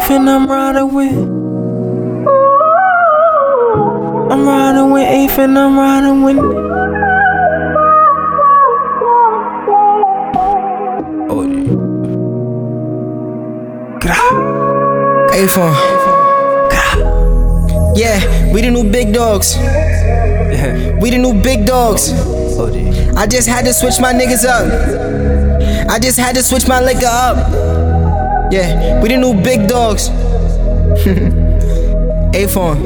Eighth and I'm riding with. I'm riding with Eighth and I'm riding with. Oh yeah. Eighth on. Yeah, we the new big dogs. We the new big dogs. I just had to switch my niggas up. I just had to switch my liquor up. Yeah, we the new big dogs. Eighth on.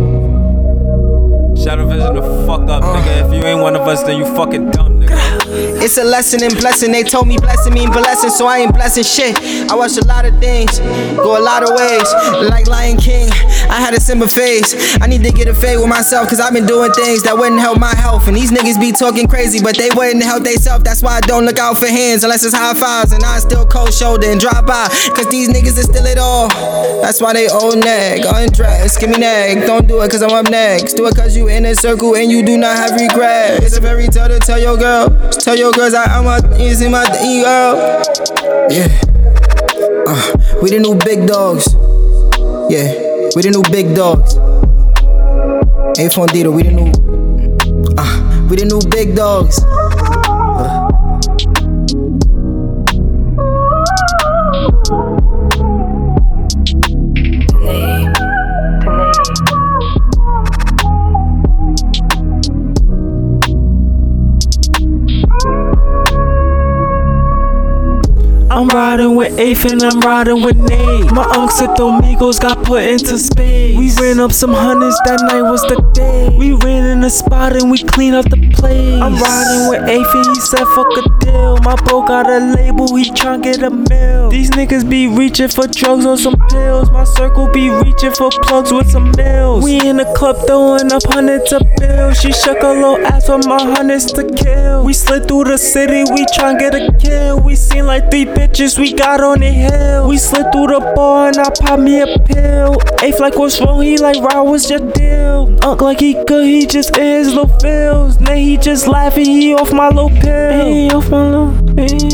Shadow Vision the fuck up, nigga. If you ain't one of us, then you fucking dumb, nigga. It's a lesson in blessing. They told me blessing mean blessing, so I ain't blessing shit. I watched a lot of things, go a lot of ways. Like Lion King, I had a Simba phase. I need to get a fade with myself, cause I've been doing things that wouldn't help my health. And these niggas be talking crazy, but they wouldn't help they self. That's why I don't look out for hands unless it's high fives. And I still cold shoulder and drop by, cause these niggas is still it all. That's why they old neg, undressed, give me neg. Don't do it cause I'm up next. Do it cause you in a circle and you do not have regret. It's a fairy tale to tell your girl. Just tell your girls I'm a is in my girl. Yeah. We the new big dogs. Yeah, we the new big dogs. Eighth on Dito, we the new big dogs. I'm riding with Eighth and I'm riding with Nate. My unks at Domingos got put into space. We ran up some hundreds, that night was the day. We ran in the spot and we cleaned up the place. I'm riding with Eighth and he said fuck a deal. My bro got a label, he tryna get a meal. These niggas be reaching for drugs or some pills. My circle be reaching for plugs with some meals. We in the club throwing up hundreds of bills. She shook her little ass for my hundreds to kill. We slid through the city, we tryna get a kill. We seen like 3 bitches we got on the hill. We slid through the bar and I popped me a pill. Eighth like what's wrong, he like Rod, what's your deal? Unk like he good, he just in his little feels. Then he just laughing, he off my little pill. He off my little pill.